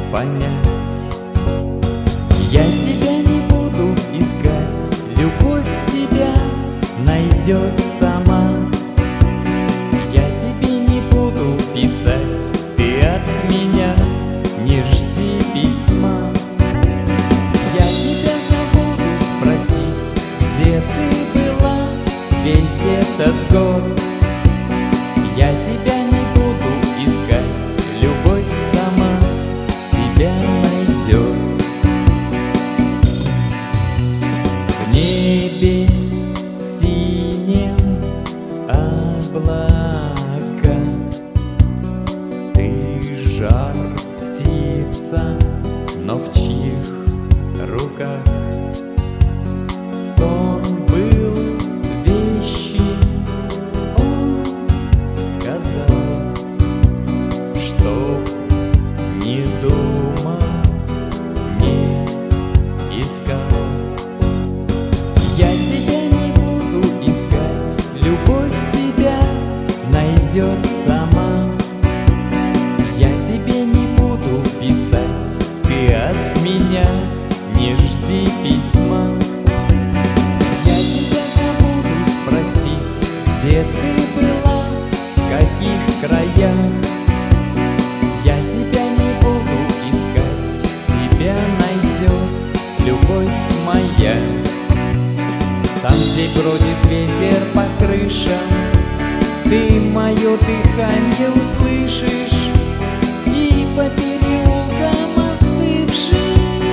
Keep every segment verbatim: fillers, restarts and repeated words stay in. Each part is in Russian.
понять. Я тебя не буду искать, любовь тебя найдет сама. Я тебе не буду писать, ты от меня не жди письма. Я тебя забуду спросить, где ты была весь этот год. Я тебя не буду искать, любовь сама тебя найдет. В небе синем облака, ты жар птица, но в чьих руках? Сон был вещи, он сказал, чтоб не думал, не искал. Я тебя не буду искать, любовь тебя найдет сама. Я тебе не буду писать, ты от меня не жди письма. Я тебя забуду спросить, где ты была, в каких краях. Я тебя не буду искать, тебя найдет любовь моя. Там, где бродит ветер по крышам, ты мое дыхание услышишь, и по переулкам остывшим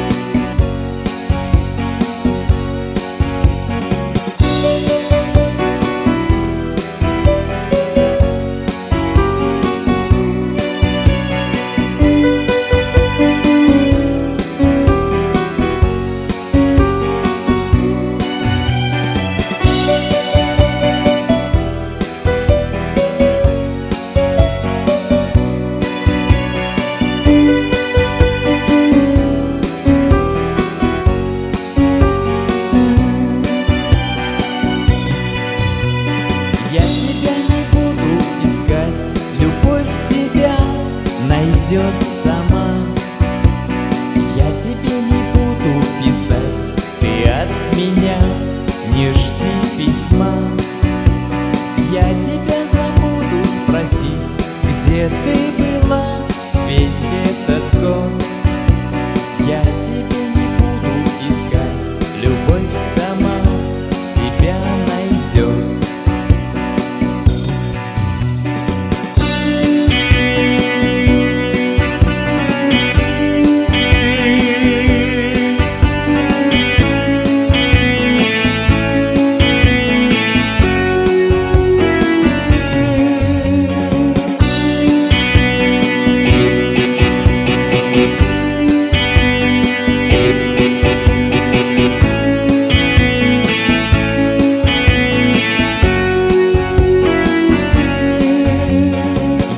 я тебя не буду искать, любовь тебя найдет сама. Я тебе не буду писать, ты от меня не жди письма. Я тебя забуду спросить, где ты была весь этот год. Я тебе не буду искать, любовь сама тебя найдет.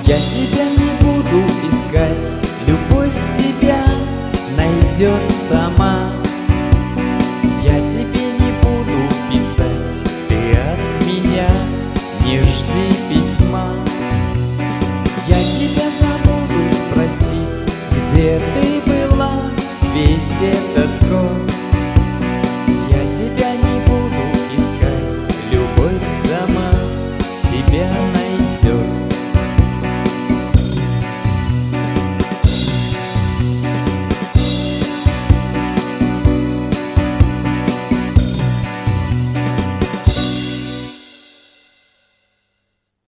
Любовь тебя найдет сама.